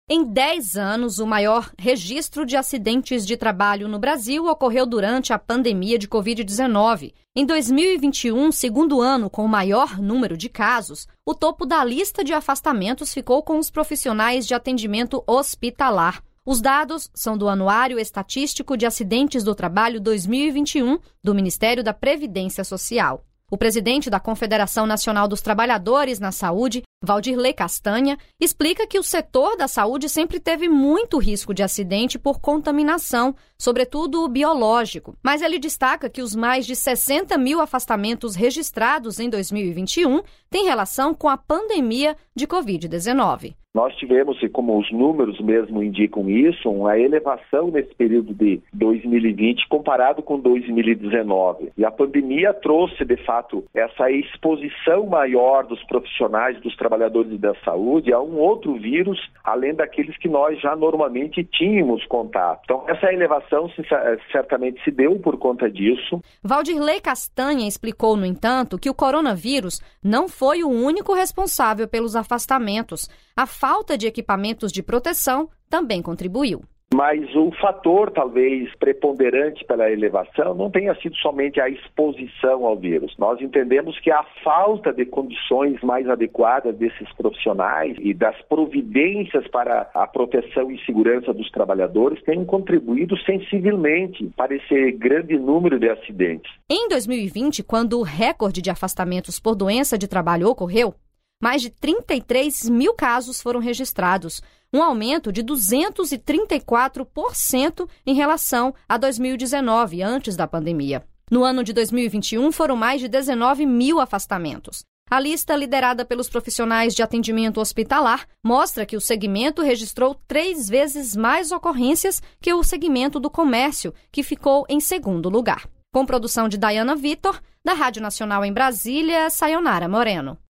Em 10 anos, o maior registro de acidentes de trabalho no Brasil ocorreu durante a pandemia de Covid-19. Em 2021, segundo ano com o maior número de casos, o topo da lista de afastamentos ficou com os profissionais de atendimento hospitalar. Os dados são do Anuário Estatístico de Acidentes do Trabalho 2021 do Ministério da Previdência Social. O presidente da Confederação Nacional dos Trabalhadores na Saúde, Valdirley Castanha, explica que o setor da saúde sempre teve muito risco de acidente por contaminação, sobretudo o biológico. Mas ele destaca que os mais de 60 mil afastamentos registrados em 2021 têm relação com a pandemia de Covid-19. Nós tivemos, e como os números mesmo indicam isso, uma elevação nesse período de 2020 comparado com 2019. E a pandemia trouxe, de fato, essa exposição maior dos profissionais, dos trabalhadores da saúde a um outro vírus, além daqueles que nós já normalmente tínhamos contato. Então, essa elevação certamente se deu por conta disso. Valdirley Castanha explicou, no entanto, que o coronavírus não foi o único responsável pelos afastamentos. A falta de equipamentos de proteção também contribuiu. Mas o fator, talvez, preponderante pela elevação não tenha sido somente a exposição ao vírus. Nós entendemos que a falta de condições mais adequadas desses profissionais e das providências para a proteção e segurança dos trabalhadores tem contribuído sensivelmente para esse grande número de acidentes. Em 2020, quando o recorde de afastamentos por doença de trabalho ocorreu, mais de 33 mil casos foram registrados, um aumento de 234% em relação a 2019, antes da pandemia. No ano de 2021, foram mais de 19 mil afastamentos. A lista, liderada pelos profissionais de atendimento hospitalar, mostra que o segmento registrou 3 vezes mais ocorrências que o segmento do comércio, que ficou em segundo lugar. Com produção de Dayana Vitor, da Rádio Nacional em Brasília, Sayonara Moreno.